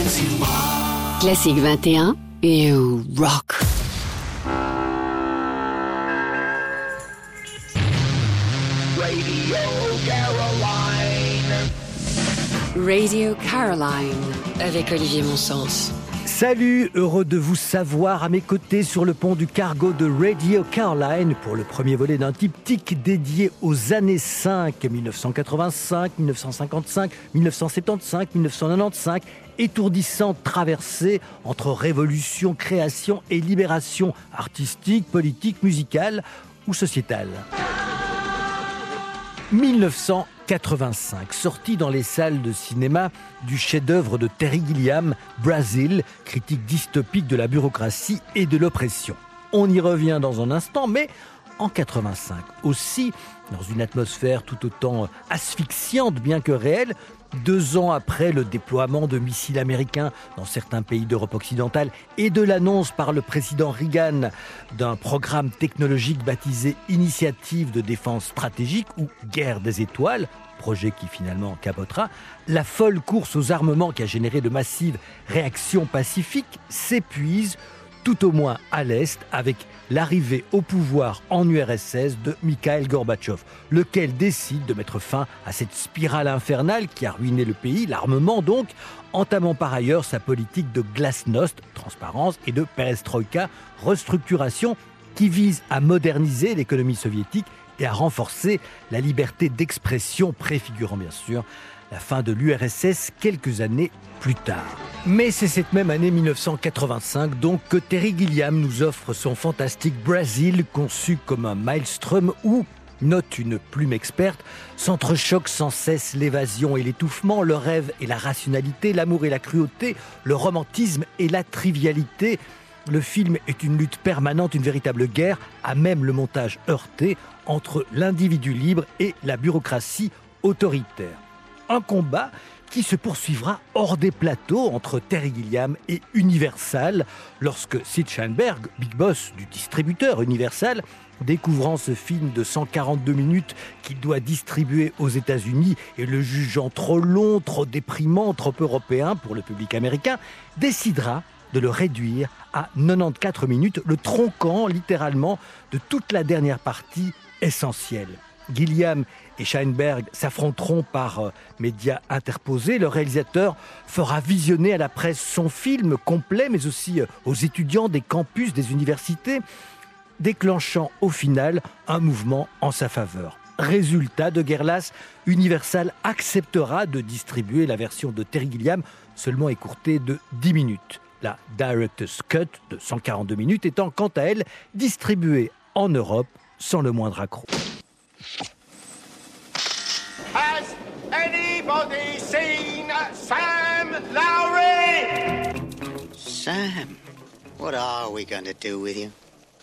Classique 21 et rock. Radio Caroline avec Olivier Monsens. Salut, heureux de vous savoir à mes côtés sur le pont du cargo de Radio Caroline pour le premier volet d'un diptyque dédié aux années 5, 1985, 1955, 1975, 1995, étourdissante traversée entre révolution, création et libération artistique, politique, musicale ou sociétale. 1985, sorti dans les salles de cinéma du chef-d'œuvre de Terry Gilliam, Brazil, critique dystopique de la bureaucratie et de l'oppression. On y revient dans un instant, mais en 85 aussi, dans une atmosphère tout autant asphyxiante bien que réelle, 2 ans après le déploiement de missiles américains dans certains pays d'Europe occidentale et de l'annonce par le président Reagan d'un programme technologique baptisé Initiative de défense stratégique ou Guerre des étoiles, projet qui finalement capotera, la folle course aux armements qui a généré de massives réactions pacifiques s'épuise, tout au moins à l'Est, avec l'arrivée au pouvoir en URSS de Mikhail Gorbatchev, lequel décide de mettre fin à cette spirale infernale qui a ruiné le pays, l'armement donc, entamant par ailleurs sa politique de glasnost, transparence, et de perestroïka, restructuration, qui vise à moderniser l'économie soviétique et à renforcer la liberté d'expression, préfigurant bien sûr la fin de l'URSS quelques années plus tard. Mais c'est cette même année 1985 donc que Terry Gilliam nous offre son fantastique Brazil, conçu comme un maelstrom où, note une plume experte, s'entrechoquent sans cesse l'évasion et l'étouffement, le rêve et la rationalité, l'amour et la cruauté, le romantisme et la trivialité. Le film est une lutte permanente, une véritable guerre, à même le montage heurté entre l'individu libre et la bureaucratie autoritaire. Un combat qui se poursuivra hors des plateaux entre Terry Gilliam et Universal, lorsque Sid Sheinberg, big boss du distributeur Universal, découvrant ce film de 142 minutes qu'il doit distribuer aux États-Unis et le jugeant trop long, trop déprimant, trop européen pour le public américain, décidera de le réduire à 94 minutes, le tronquant littéralement de toute la dernière partie essentielle. Gilliam et Sheinberg s'affronteront par médias interposés. Le réalisateur fera visionner à la presse son film complet, mais aussi aux étudiants des campus, des universités, déclenchant au final un mouvement en sa faveur. Résultat de guerre lasse, Universal acceptera de distribuer la version de Terry Gilliam, seulement écourtée de 10 minutes. La Director's Cut de 142 minutes étant quant à elle distribuée en Europe sans le moindre accroc. Has anybody seen Sam Lowry? Sam, what are we going to do with you?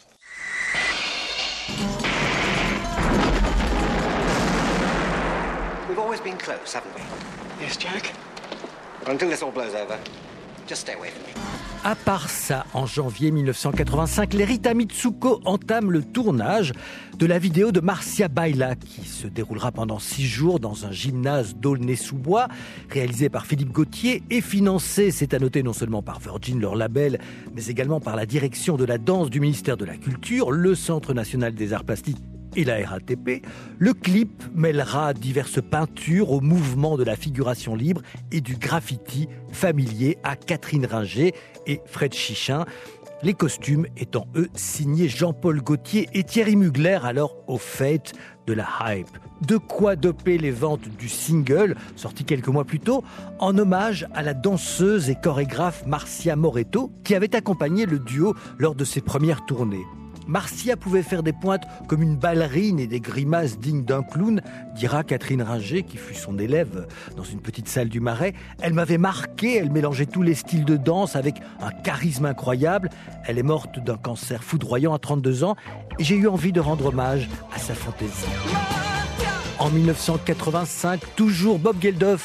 We've always been close, haven't we? Yes, Jack. But until this all blows over, just stay away from me. À part ça, en janvier 1985, les Rita Mitsuko entament le tournage de la vidéo de Marcia Baila, qui se déroulera pendant 6 jours dans un gymnase d'Aulnay-sous-Bois, réalisé par Philippe Gauthier et financé, c'est à noter, non seulement par Virgin, leur label, mais également par la direction de la danse du ministère de la Culture, le Centre national des arts plastiques et la RATP. Le clip mêlera diverses peintures au mouvement de la figuration libre et du graffiti familier à Catherine Ringer et Fred Chichin. Les costumes étant, eux, signés Jean-Paul Gaultier et Thierry Mugler, alors au fait de la hype. De quoi doper les ventes du single, sorti quelques mois plus tôt, en hommage à la danseuse et chorégraphe Marcia Moretto, qui avait accompagné le duo lors de ses premières tournées. Marcia pouvait faire des pointes comme une ballerine et des grimaces dignes d'un clown, dira Catherine Ringer, qui fut son élève dans une petite salle du Marais. Elle m'avait marqué, elle mélangeait tous les styles de danse avec un charisme incroyable. Elle est morte d'un cancer foudroyant à 32 ans et j'ai eu envie de rendre hommage à sa fantaisie. En 1985, toujours Bob Geldof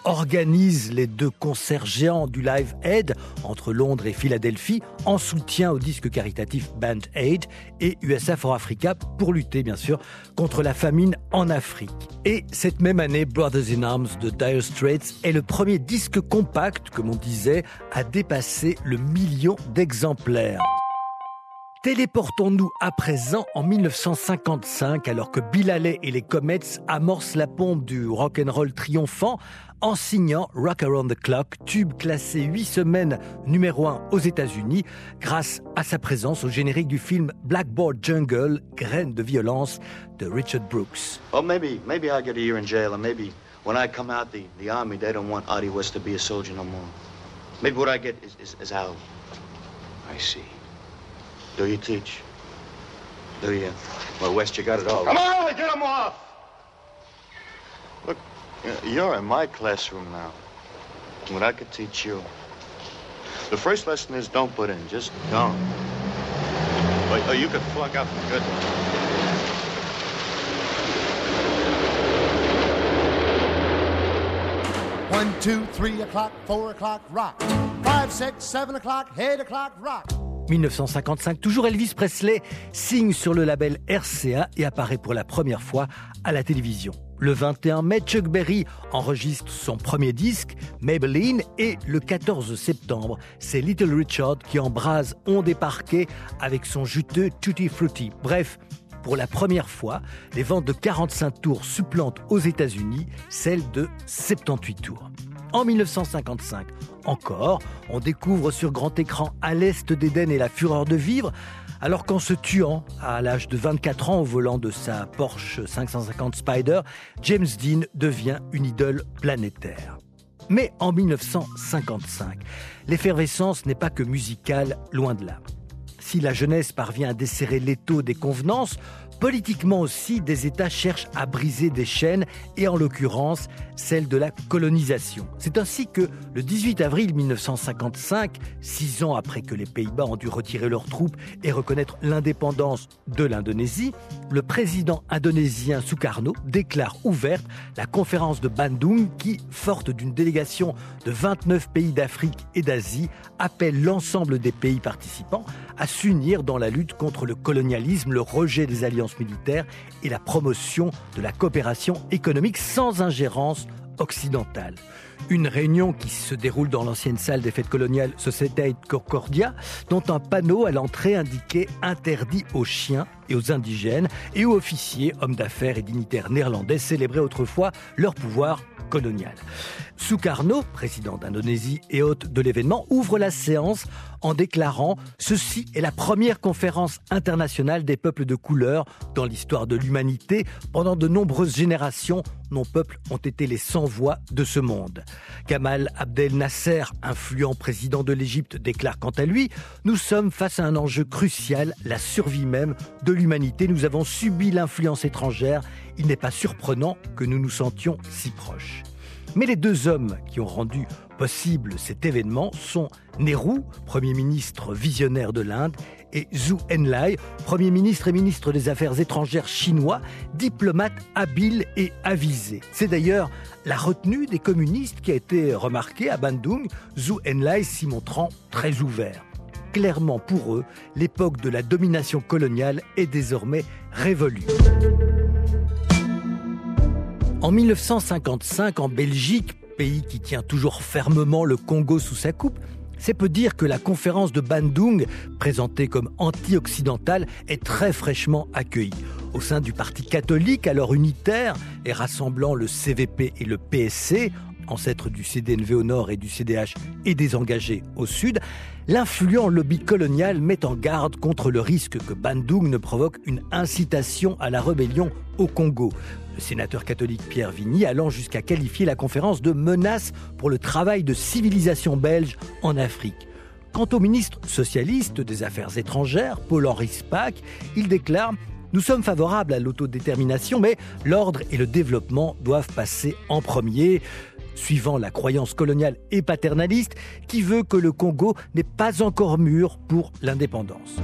organise les 2 concerts géants du Live Aid entre Londres et Philadelphie en soutien au disque caritatif Band Aid et USA for Africa pour lutter bien sûr contre la famine en Afrique. Et cette même année, Brothers in Arms de Dire Straits est le premier disque compact, comme on disait, à dépasser le 1 million d'exemplaires. Téléportons-nous à présent en 1955, alors que Bill Haley et les Comets amorcent la pompe du rock'n'roll triomphant en signant Rock Around the Clock, tube classé 8 semaines numéro 1 aux États-Unis, grâce à sa présence au générique du film Blackboard Jungle, graine de violence de Richard Brooks. Well, maybe I'll get a year in jail, and maybe when I come out the army, they don't want Artie West to be a soldier no more. Maybe what I get is out. I see. Do you teach? Do you? Well, West, you got it all. Come on, get him off! Look, you're in my classroom now. What I could teach you. The first lesson is don't put in, just don't. Oh, you could flunk out for good. 1, 2, 3 o'clock, 4 o'clock, rock. 5, 6, 7 o'clock, 8 o'clock, rock. 1955, toujours Elvis Presley signe sur le label RCA et apparaît pour la première fois à la télévision. Le 21 mai, Chuck Berry enregistre son premier disque, Maybelline, et le 14 septembre, c'est Little Richard qui embrase ondes et parquets avec son juteux Tutti Frutti. Bref, pour la première fois, les ventes de 45 tours supplantent aux États-Unis celles de 78 tours. En 1955, encore, on découvre sur grand écran À l'Est d'Éden et la fureur de vivre, alors qu'en se tuant à l'âge de 24 ans au volant de sa Porsche 550 Spider, James Dean devient une idole planétaire. Mais en 1955, l'effervescence n'est pas que musicale, loin de là. Si la jeunesse parvient à desserrer l'étau des convenances, politiquement aussi, des États cherchent à briser des chaînes, et en l'occurrence, celle de la colonisation. C'est ainsi que, le 18 avril 1955, 6 ans après que les Pays-Bas ont dû retirer leurs troupes et reconnaître l'indépendance de l'Indonésie, le président indonésien Sukarno déclare ouverte la conférence de Bandung qui, forte d'une délégation de 29 pays d'Afrique et d'Asie, appelle l'ensemble des pays participants à s'unir dans la lutte contre le colonialisme, le rejet des alliances militaires et la promotion de la coopération économique sans ingérence occidentale. Une réunion qui se déroule dans l'ancienne salle des fêtes coloniales Sociedade Concordia, dont un panneau à l'entrée indiquait « Interdit aux chiens et aux indigènes » et aux officiers, hommes d'affaires et dignitaires néerlandais célébraient autrefois leur pouvoir colonial. Sukarno, président d'Indonésie et hôte de l'événement, ouvre la séance en déclarant « Ceci est la première conférence internationale des peuples de couleur dans l'histoire de l'humanité. Pendant de nombreuses générations, nos peuples ont été les sans-voix de ce monde. » Gamal Abdel Nasser, influent président de l'Égypte, déclare quant à lui « Nous sommes face à un enjeu crucial, la survie même de l'humanité. Nous avons subi l'influence étrangère. Il n'est pas surprenant que nous nous sentions si proches. » Mais les 2 hommes qui ont rendu possible cet événement sont Nehru, Premier ministre visionnaire de l'Inde, et Zhou Enlai, Premier ministre et ministre des Affaires étrangères chinois, diplomate habile et avisé. C'est d'ailleurs la retenue des communistes qui a été remarquée à Bandung, Zhou Enlai s'y montrant très ouvert. Clairement pour eux, l'époque de la domination coloniale est désormais révolue. En 1955, en Belgique, pays qui tient toujours fermement le Congo sous sa coupe, c'est peu dire que la conférence de Bandung, présentée comme anti-occidentale, est très fraîchement accueillie. Au sein du parti catholique, alors unitaire, et rassemblant le CVP et le PSC, ancêtres du CDNV au nord et du CDH et des engagés au sud, l'influent lobby colonial met en garde contre le risque que Bandung ne provoque une incitation à la rébellion au Congo. Le sénateur catholique Pierre Vigny allant jusqu'à qualifier la conférence de menace pour le travail de civilisation belge en Afrique. Quant au ministre socialiste des Affaires étrangères, Paul-Henri Spaak, il déclare « Nous sommes favorables à l'autodétermination, mais l'ordre et le développement doivent passer en premier », suivant la croyance coloniale et paternaliste qui veut que le Congo n'est pas encore mûr pour l'indépendance.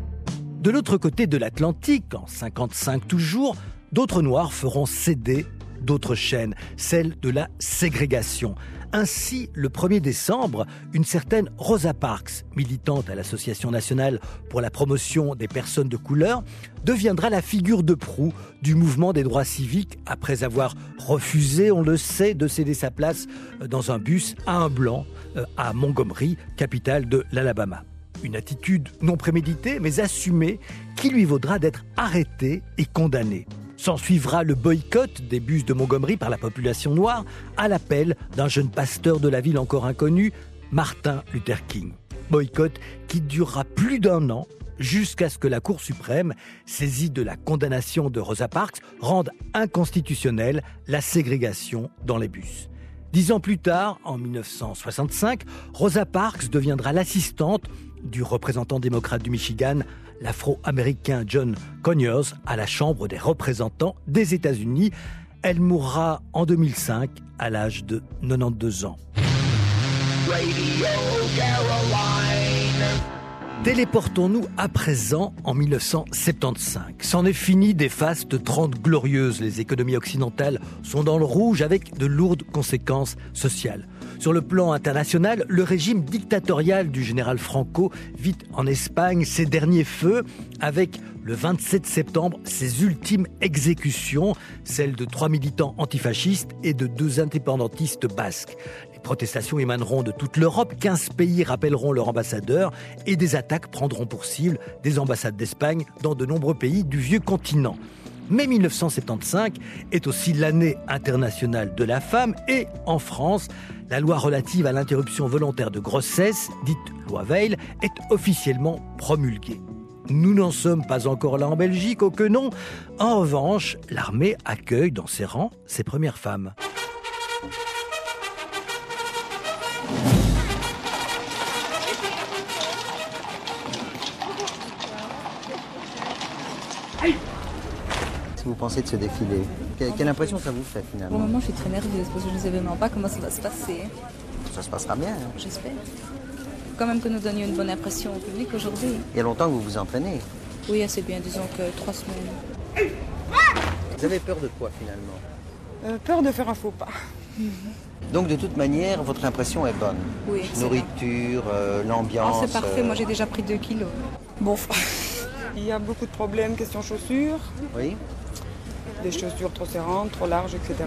De l'autre côté de l'Atlantique, en 1955 toujours, d'autres Noirs feront céder d'autres chaînes, celle de la ségrégation. Ainsi, le 1er décembre, une certaine Rosa Parks, militante à l'Association nationale pour la promotion des personnes de couleur, deviendra la figure de proue du mouvement des droits civiques après avoir refusé, on le sait, de céder sa place dans un bus à un blanc à Montgomery, capitale de l'Alabama. Une attitude non préméditée mais assumée qui lui vaudra d'être arrêtée et condamnée. S'en suivra le boycott des bus de Montgomery par la population noire à l'appel d'un jeune pasteur de la ville encore inconnu, Martin Luther King. Boycott qui durera plus d'1 an jusqu'à ce que la Cour suprême, saisie de la condamnation de Rosa Parks, rende inconstitutionnelle la ségrégation dans les bus. 10 ans plus tard, en 1965, Rosa Parks deviendra l'assistante du représentant démocrate du Michigan, l'afro-américain John Conyers, à la Chambre des représentants des États-Unis. Elle mourra en 2005 à l'âge de 92 ans. Téléportons-nous à présent en 1975. C'en est fini des fastes 30 glorieuses. Les économies occidentales sont dans le rouge avec de lourdes conséquences sociales. Sur le plan international, le régime dictatorial du général Franco vit en Espagne ses derniers feux avec le 27 septembre ses ultimes exécutions, celles de 3 militants antifascistes et de 2 indépendantistes basques. Les protestations émaneront de toute l'Europe, 15 pays rappelleront leur ambassadeur et des attaques prendront pour cible des ambassades d'Espagne dans de nombreux pays du vieux continent. Mais 1975 est aussi l'année internationale de la femme et, en France, la loi relative à l'interruption volontaire de grossesse, dite loi Veil, est officiellement promulguée. Nous n'en sommes pas encore là en Belgique, oh que non. En revanche, l'armée accueille dans ses rangs ses premières femmes. Qu'est-ce que vous pensez de ce défilé ? Quelle impression ça vous fait finalement ? Pour le moment, je suis très nerveuse parce que je ne sais vraiment pas comment ça va se passer. Ça se passera bien. Hein ? J'espère. Quand même que nous donnions une bonne impression au public aujourd'hui. Il y a longtemps que vous vous entraînez. Oui, assez bien, disons que 3 semaines. Vous avez peur de quoi finalement ? Peur de faire un faux pas. Donc de toute manière, votre impression est bonne. Oui, nourriture, l'ambiance. C'est parfait, moi j'ai déjà pris 2 kilos. Bon, il y a beaucoup de problèmes, question chaussures. Oui. Des chaussures trop serrantes, trop larges, etc.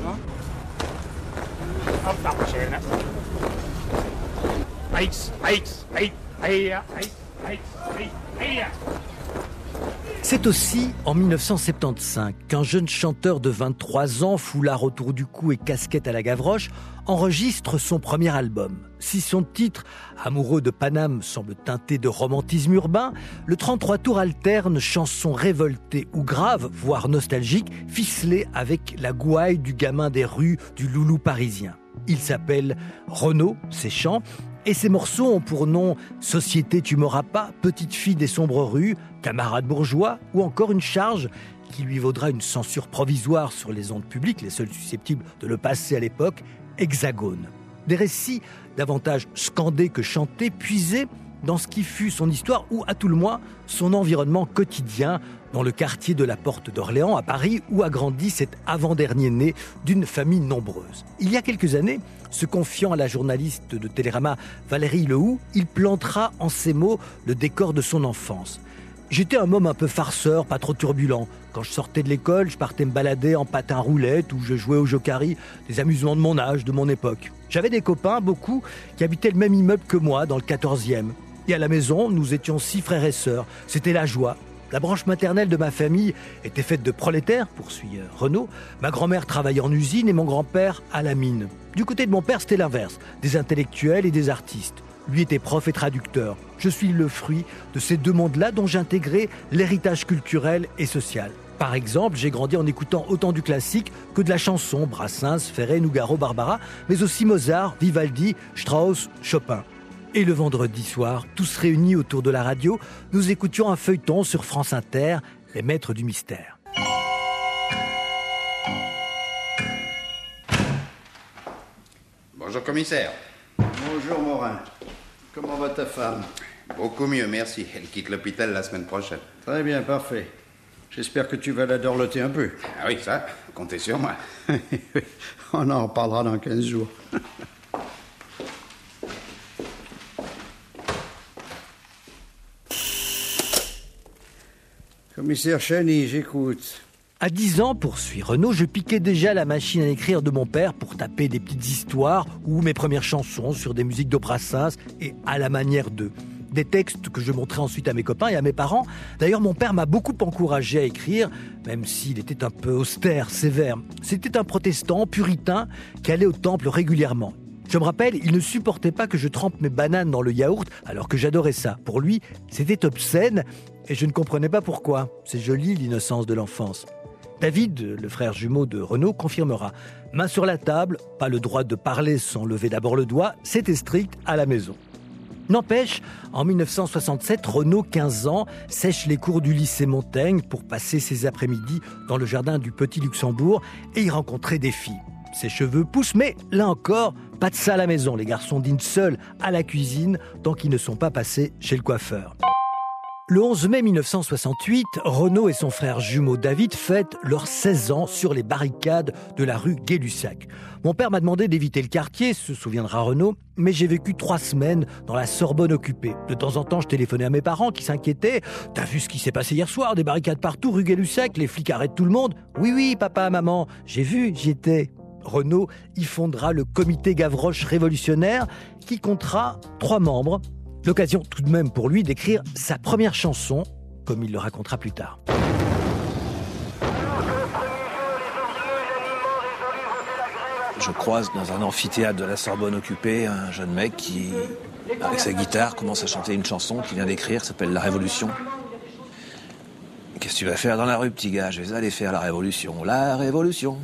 C'est aussi en 1975 qu'un jeune chanteur de 23 ans, foulard autour du cou et casquette à la Gavroche, enregistre son premier album. Si son titre, Amoureux de Paname, semble teinté de romantisme urbain, le 33 tours alterne chansons révoltées ou graves, voire nostalgiques, ficelées avec la gouaille du gamin des rues, du loulou parisien. Il s'appelle Renaud, ses chants, et ses morceaux ont pour nom Société tu m'auras pas, Petite fille des sombres rues, Camarade bourgeois ou encore une charge qui lui vaudra une censure provisoire sur les ondes publiques, les seuls susceptibles de le passer à l'époque, Hexagone. Des récits davantage scandés que chantés, puisés dans ce qui fut son histoire ou à tout le moins son environnement quotidien dans le quartier de la Porte d'Orléans à Paris où a grandi cet avant-dernier né d'une famille nombreuse. Il y a quelques années, se confiant à la journaliste de Télérama Valérie Lehoux, il plantera en ces mots le décor de son enfance. J'étais un môme un peu farceur, pas trop turbulent. Quand je sortais de l'école, je partais me balader en patin roulette ou je jouais au jokari, des amusements de mon âge, de mon époque. J'avais des copains, beaucoup, qui habitaient le même immeuble que moi, dans le 14e. Et à la maison, nous étions 6 frères et sœurs. C'était la joie. La branche maternelle de ma famille était faite de prolétaires, poursuit Renaud. Ma grand-mère travaillait en usine et mon grand-père à la mine. Du côté de mon père, c'était l'inverse, des intellectuels et des artistes. Lui était prof et traducteur. Je suis le fruit de ces 2 mondes-là dont j'ai intégré l'héritage culturel et social. Par exemple, j'ai grandi en écoutant autant du classique que de la chanson, Brassens, Ferré, Nougaro, Barbara, mais aussi Mozart, Vivaldi, Strauss, Chopin. Et le vendredi soir, tous réunis autour de la radio, nous écoutions un feuilleton sur France Inter, Les Maîtres du Mystère. Bonjour commissaire. Bonjour Morin. Comment va ta femme ? Beaucoup mieux, merci. Elle quitte l'hôpital la semaine prochaine. Très bien, parfait. J'espère que tu vas la dorloter un peu. Ah oui, ça, comptez sur moi. On en reparlera dans 15 jours. Commissaire Chani, j'écoute. À 10 ans, poursuit Renaud, je piquais déjà la machine à écrire de mon père pour taper des petites histoires ou mes premières chansons sur des musiques de Brassens et à la manière d'eux. Des textes que je montrais ensuite à mes copains et à mes parents. D'ailleurs, mon père m'a beaucoup encouragé à écrire, même s'il était un peu austère, sévère. C'était un protestant, puritain, qui allait au temple régulièrement. Je me rappelle, il ne supportait pas que je trempe mes bananes dans le yaourt, alors que j'adorais ça. Pour lui, c'était obscène, et je ne comprenais pas pourquoi. C'est joli, l'innocence de l'enfance. David, le frère jumeau de Renaud, confirmera. Main sur la table, pas le droit de parler sans lever d'abord le doigt, c'était strict à la maison. N'empêche, en 1967, Renaud, 15 ans, sèche les cours du lycée Montaigne pour passer ses après-midi dans le jardin du Petit Luxembourg et y rencontrer des filles. Ses cheveux poussent, mais là encore, pas de ça à la maison. Les garçons dînent seuls à la cuisine tant qu'ils ne sont pas passés chez le coiffeur. Le 11 mai 1968, Renaud et son frère jumeau David fêtent leurs 16 ans sur les barricades de la rue Gay-Lussac. Mon père m'a demandé d'éviter le quartier, se souviendra Renaud, mais j'ai vécu 3 semaines dans la Sorbonne occupée. De temps en temps, je téléphonais à mes parents qui s'inquiétaient. « T'as vu ce qui s'est passé hier soir? Des barricades partout, rue Gay-Lussac, les flics arrêtent tout le monde. »« Oui, papa, maman, j'ai vu, j'y étais. » Renaud y fondera le comité Gavroche révolutionnaire qui comptera 3 membres. L'occasion tout de même pour lui d'écrire sa première chanson, comme il le racontera plus tard. Je croise dans un amphithéâtre de la Sorbonne occupée un jeune mec qui, avec sa guitare, commence à chanter une chanson qu'il vient d'écrire, qui s'appelle « La Révolution ». Qu'est-ce que tu vas faire dans la rue, petit gars? Je vais aller faire la Révolution, la Révolution.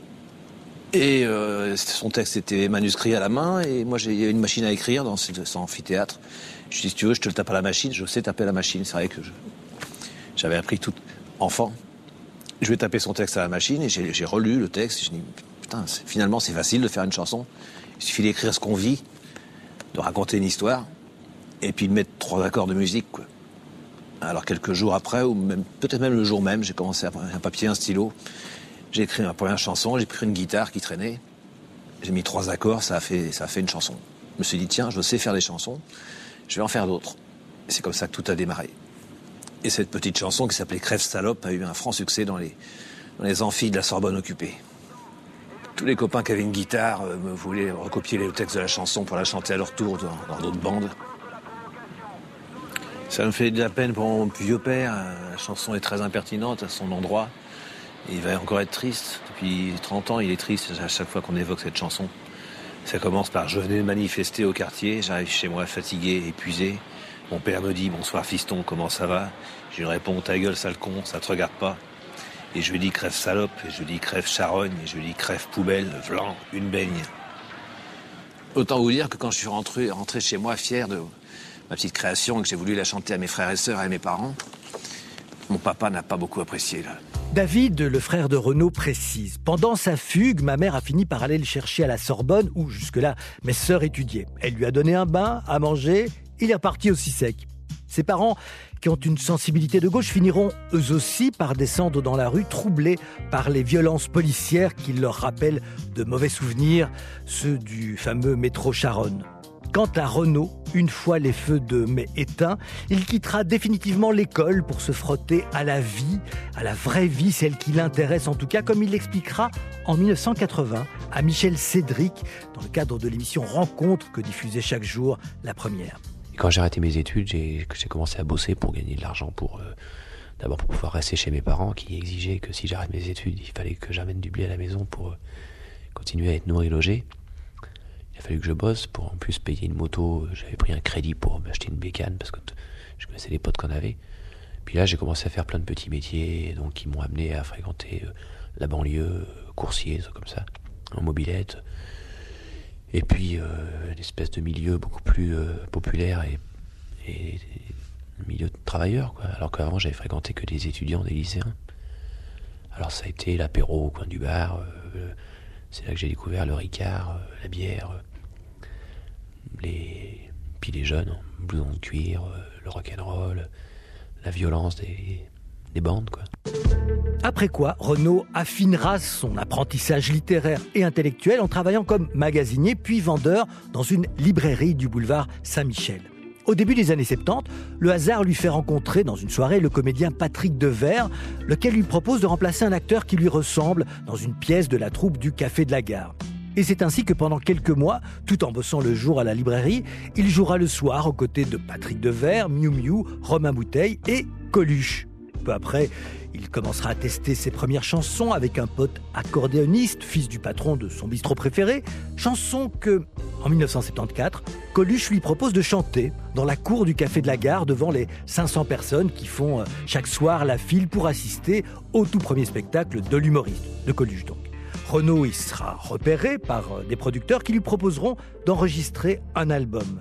Et son texte était manuscrit à la main, et moi j'ai une machine à écrire dans cet amphithéâtre. Je dis, si tu veux, je te le tape à la machine. Je sais taper à la machine. C'est vrai que j'avais appris tout enfant. Je vais taper son texte à la machine, et j'ai relu le texte. Et je dis, putain, finalement c'est facile de faire une chanson. Il suffit d'écrire ce qu'on vit, de raconter une histoire, et puis de mettre 3 accords de musique, quoi. Alors quelques jours après, ou même peut-être même le jour même, j'ai commencé à prendre un papier, un stylo. J'ai écrit ma première chanson, j'ai pris une guitare qui traînait, j'ai mis 3 accords, ça a fait une chanson. Je me suis dit, tiens, je sais faire des chansons, je vais en faire d'autres. Et c'est comme ça que tout a démarré. Et cette petite chanson qui s'appelait Crève Salope a eu un franc succès dans les amphis de la Sorbonne occupée. Tous les copains qui avaient une guitare me voulaient recopier le texte de la chanson pour la chanter à leur tour dans d'autres bandes. Ça me fait de la peine pour mon vieux père, la chanson est très impertinente à son endroit. Il va encore être triste. Depuis 30 ans, il est triste à chaque fois qu'on évoque cette chanson. Ça commence par « Je venais manifester au quartier, j'arrive chez moi fatigué, épuisé. Mon père me dit « Bonsoir fiston, comment ça va ?» Je lui réponds « Ta gueule, sale con, ça te regarde pas. » Et je lui dis « Crève salope » et je lui dis « Crève charogne » et je lui dis « Crève poubelle, vlan, une baigne. » Autant vous dire que quand je suis rentré chez moi fier de ma petite création et que j'ai voulu la chanter à mes frères et sœurs et à mes parents, mon papa n'a pas beaucoup apprécié, là. David, le frère de Renaud, précise. Pendant sa fugue, ma mère a fini par aller le chercher à la Sorbonne, où jusque-là, mes sœurs étudiaient. Elle lui a donné un bain, à manger, il est reparti aussi sec. Ses parents, qui ont une sensibilité de gauche, finiront eux aussi par descendre dans la rue, troublés par les violences policières qui leur rappellent de mauvais souvenirs, ceux du fameux métro Charonne. Quant à Renaud, une fois les feux de mai éteints, il quittera définitivement l'école pour se frotter à la vie, à la vraie vie, celle qui l'intéresse en tout cas, comme il l'expliquera en 1980 à Michel Cédric, dans le cadre de l'émission Rencontre que diffusait chaque jour La Première. Et quand j'ai arrêté mes études, j'ai commencé à bosser pour gagner de l'argent, d'abord pour pouvoir rester chez mes parents qui exigeaient que si j'arrête mes études, il fallait que j'amène du blé à la maison pour continuer à être nourri et logé. Il a fallu que je bosse pour en plus payer une moto. J'avais pris un crédit pour m'acheter une bécane parce que je connaissais les potes qu'on avait. Puis là, j'ai commencé à faire plein de petits métiers donc qui m'ont amené à fréquenter la banlieue, coursier, comme ça, en mobilette. Et puis, une espèce de milieu beaucoup plus populaire et un milieu de travailleurs, quoi. Alors qu'avant, j'avais fréquenté que des étudiants, des lycéens. Alors ça a été l'apéro au coin du bar. C'est là que j'ai découvert le Ricard, la bière, puis les jeunes, blousons de cuir, le rock'n'roll, la violence des des bandes, quoi. Après quoi, Renaud affinera son apprentissage littéraire et intellectuel en travaillant comme magasinier puis vendeur dans une librairie du boulevard Saint-Michel. Au début des années 70, le hasard lui fait rencontrer dans une soirée le comédien Patrick Devers, lequel lui propose de remplacer un acteur qui lui ressemble dans une pièce de la troupe du Café de la Gare. Et c'est ainsi que pendant quelques mois, tout en bossant le jour à la librairie, il jouera le soir aux côtés de Patrick Devers, Miu Miu, Romain Bouteille et Coluche. Peu après, il commencera à tester ses premières chansons avec un pote accordéoniste, fils du patron de son bistrot préféré, chanson que, en 1974, Coluche lui propose de chanter dans la cour du Café de la Gare devant les 500 personnes qui font chaque soir la file pour assister au tout premier spectacle de l'humoriste, de Coluche donc. Renaud y sera repéré par des producteurs qui lui proposeront d'enregistrer un album.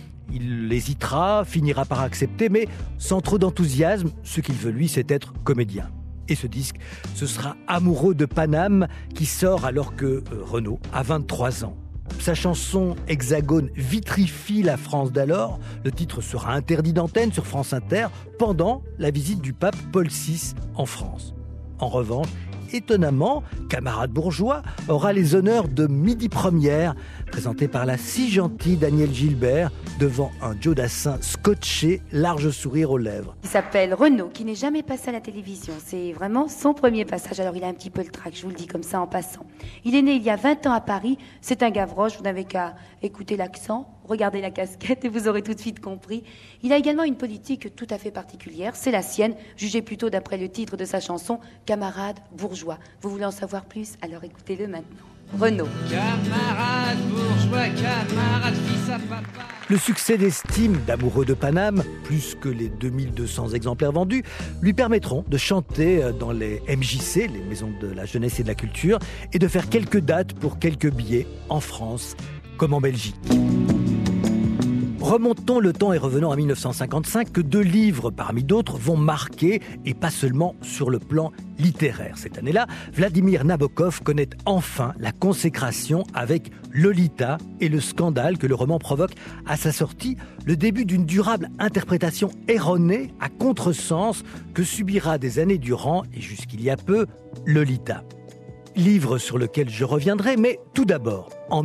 Il hésitera, finira par accepter, mais sans trop d'enthousiasme, ce qu'il veut lui, c'est être comédien. Et ce disque, ce sera Amoureux de Paname, qui sort alors que Renaud a 23 ans. Sa chanson Hexagone vitrifie la France d'alors. Le titre sera interdit d'antenne sur France Inter pendant la visite du pape Paul VI en France. En revanche, étonnamment, Camarade bourgeois aura les honneurs de Midi Première, présenté par la si gentille Danielle Gilbert, devant un Joe Dassin scotché, large sourire aux lèvres. Il s'appelle Renaud, qui n'est jamais passé à la télévision. C'est vraiment son premier passage. Alors il a un petit peu le trac, je vous le dis comme ça en passant. Il est né il y a 20 ans à Paris. C'est un Gavroche, vous n'avez qu'à écouter l'accent, regardez la casquette et vous aurez tout de suite compris. Il a également une politique tout à fait particulière, c'est la sienne, jugée plutôt d'après le titre de sa chanson, Camarade bourgeois. Vous voulez en savoir plus? Alors écoutez-le maintenant. Renaud. Camarade bourgeois, camarade fils à papa. Le succès d'estime d'Amoureux de Paname, plus que les 2200 exemplaires vendus, lui permettront de chanter dans les MJC, les maisons de la jeunesse et de la culture, et de faire quelques dates pour quelques billets en France comme en Belgique. Remontons le temps et revenons à 1955, que 2 livres parmi d'autres vont marquer, et pas seulement sur le plan littéraire. Cette année-là, Vladimir Nabokov connaît enfin la consécration avec Lolita et le scandale que le roman provoque à sa sortie, le début d'une durable interprétation erronée à contresens que subira des années durant, et jusqu'il y a peu, Lolita. Livre sur lequel je reviendrai, mais tout d'abord, en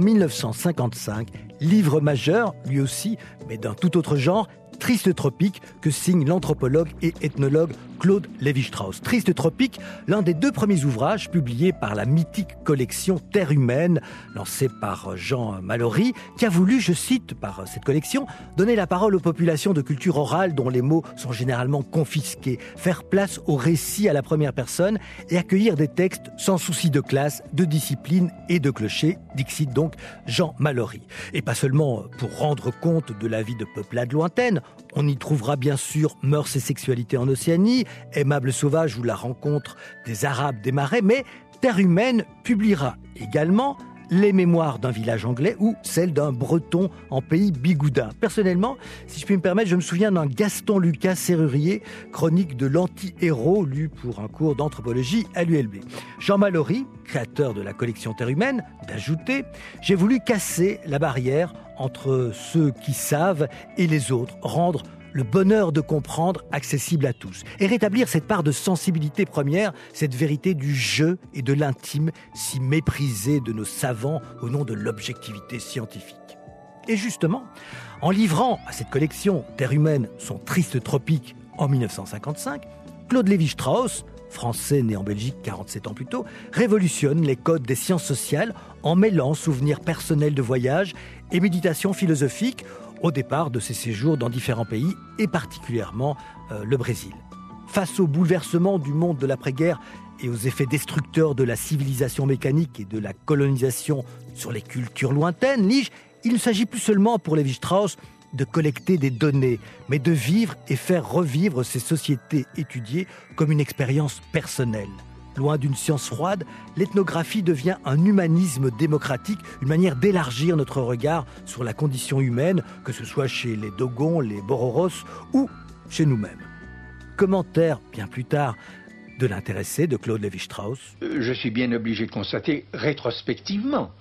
1955, livre majeur, lui aussi, mais d'un tout autre genre, Triste Tropique, que signe l'anthropologue et ethnologue Claude Lévi-Strauss. Triste Tropique, l'un des 2 premiers ouvrages publiés par la mythique collection Terre humaine, lancée par Jean Mallory, qui a voulu, je cite par cette collection, donner la parole aux populations de culture orale dont les mots sont généralement confisqués, faire place au récit à la première personne et accueillir des textes sans souci de classe, de discipline et de clocher, dixit donc Jean Mallory. Et pas seulement pour rendre compte de la vie de peuplades lointaines, on y trouvera bien sûr Mœurs et sexualité en Océanie, Aimable sauvage ou la rencontre des Arabes des marais, mais Terre humaine publiera également Les mémoires d'un village anglais ou celle d'un breton en pays bigoudin. Personnellement, si je puis me permettre, je me souviens d'un Gaston Lucas Serrurier, chronique de l'anti-héros, lu pour un cours d'anthropologie à l'ULB. Jean Mallory, créateur de la collection Terre humaine, d'ajouter « J'ai voulu casser la barrière entre ceux qui savent et les autres, rendre le bonheur de comprendre accessible à tous et rétablir cette part de sensibilité première, cette vérité du jeu et de l'intime si méprisée de nos savants au nom de l'objectivité scientifique. Et justement, en livrant à cette collection Terre humaine son Triste Tropique en 1955, Claude Lévi-Strauss, français né en Belgique 47 ans plus tôt, révolutionne les codes des sciences sociales en mêlant souvenirs personnels de voyage et méditation philosophique au départ de ses séjours dans différents pays, et particulièrement le Brésil. Face au bouleversement du monde de l'après-guerre et aux effets destructeurs de la civilisation mécanique et de la colonisation sur les cultures lointaines, il ne s'agit plus seulement pour Lévi-Strauss de collecter des données, mais de vivre et faire revivre ces sociétés étudiées comme une expérience personnelle. Loin d'une science froide, l'ethnographie devient un humanisme démocratique, une manière d'élargir notre regard sur la condition humaine, que ce soit chez les Dogons, les Bororos ou chez nous-mêmes. Commentaire, bien plus tard, de l'intéressé de Claude Lévi-Strauss. Je suis bien obligé de constater, rétrospectivement,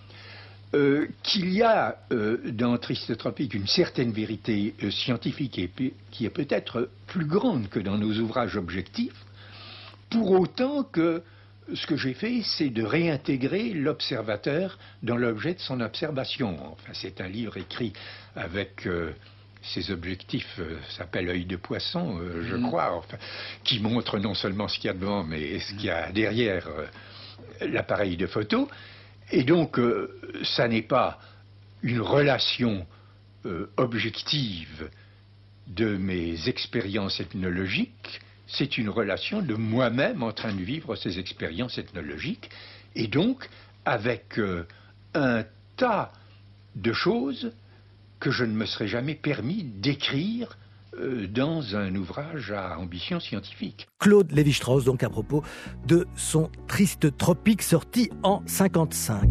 qu'il y a dans Triste Tropique une certaine vérité scientifique qui est peut-être plus grande que dans nos ouvrages objectifs, pour autant que ce que j'ai fait, c'est de réintégrer l'observateur dans l'objet de son observation. Enfin, c'est un livre écrit avec ses objectifs, s'appelle Œil de poisson, je crois, enfin, qui montre non seulement ce qu'il y a devant, mais ce qu'il y a derrière l'appareil de photo. Et donc, ça n'est pas une relation objective de mes expériences ethnologiques, c'est une relation de moi-même en train de vivre ces expériences ethnologiques, et donc avec un tas de choses que je ne me serais jamais permis d'écrire dans un ouvrage à ambition scientifique. Claude Lévi-Strauss, donc à propos de son Triste Tropique, sorti en 1955.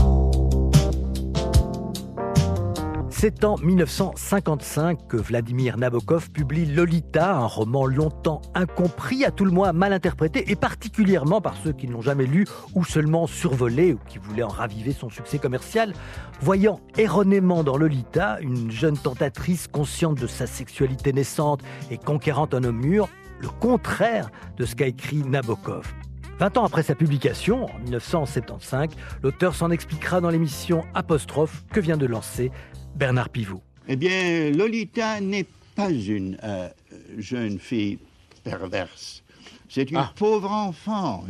C'est en 1955 que Vladimir Nabokov publie Lolita, un roman longtemps incompris, à tout le moins mal interprété, et particulièrement par ceux qui ne l'ont jamais lu ou seulement survolé ou qui voulaient en raviver son succès commercial, voyant erronément dans Lolita une jeune tentatrice consciente de sa sexualité naissante et conquérant un homme mûr, le contraire de ce qu'a écrit Nabokov. 20 ans après sa publication, en 1975, l'auteur s'en expliquera dans l'émission Apostrophe que vient de lancer Bernard Pivot. Eh bien, Lolita n'est pas une jeune fille perverse. C'est une pauvre enfant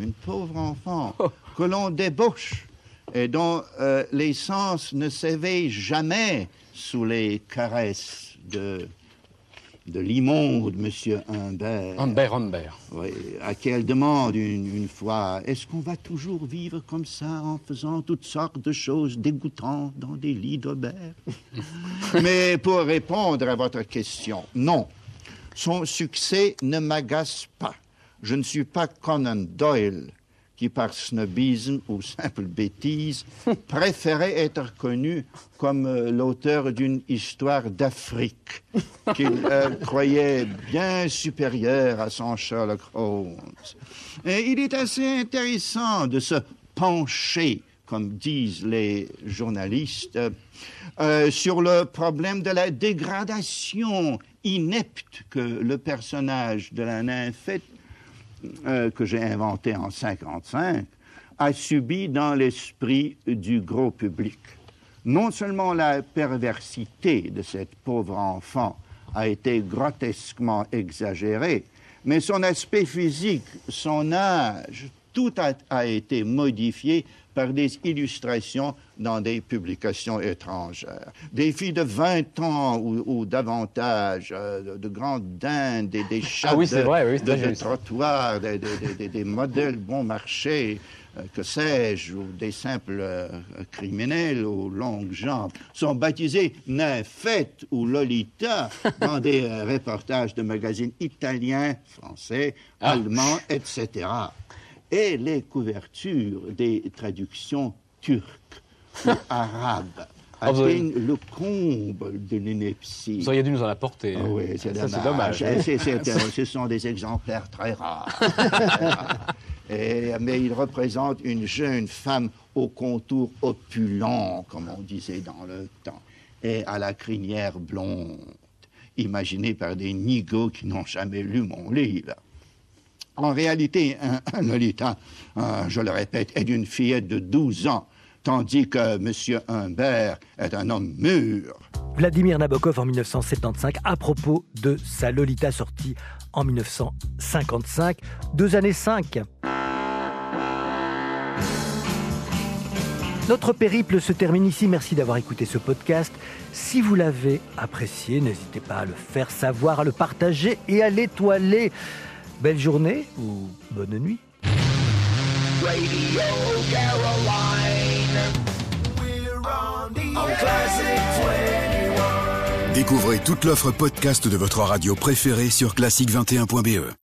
que l'on débauche et dont les sens ne s'éveillent jamais sous les caresses de l'immonde Monsieur Humbert. Humbert. Oui, à qui elle demande une fois, est-ce qu'on va toujours vivre comme ça en faisant toutes sortes de choses dégoûtantes dans des lits d'Aubert? Mais pour répondre à votre question, non. Son succès ne m'agace pas. Je ne suis pas Conan Doyle, qui par snobisme ou simple bêtise préférait être connu comme l'auteur d'une histoire d'Afrique qu'il croyait bien supérieure à son Sherlock Holmes. Et il est assez intéressant de se pencher, comme disent les journalistes, sur le problème de la dégradation inepte que le personnage de la nymphette que j'ai inventé en 1955, a subi dans l'esprit du gros public. Non seulement la perversité de cette pauvre enfant a été grotesquement exagérée, mais son aspect physique, son âge, tout a été modifié par des illustrations dans des publications étrangères. Des filles de 20 ans ou davantage, de grandes dindes, des chats de trottoir, des modèles bon marché, que sais-je, ou des simples criminels aux longues jambes, sont baptisés nymphette ou Lolita dans des reportages de magazines italiens, français, allemands, etc. Et les couvertures des traductions turques ou arabes atteignent le comble de l'ineptie. Vous auriez dû nous en apporter. Oui, c'est dommage. Ce sont des exemplaires très rares. Mais ils représentent une jeune femme au contour opulent, comme on disait dans le temps, et à la crinière blonde, imaginée par des nigauds qui n'ont jamais lu mon livre. En réalité, Lolita, je le répète, est une fillette de 12 ans, tandis que M. Humbert est un homme mûr. Vladimir Nabokov en 1975, à propos de sa Lolita sortie en 1955, 2 années 5. Notre périple se termine ici. Merci d'avoir écouté ce podcast. Si vous l'avez apprécié, n'hésitez pas à le faire savoir, à le partager et à l'étoiler. Belle journée ou bonne nuit. Radio Caroline. Découvrez toute l'offre podcast de votre radio préférée sur classique21.be.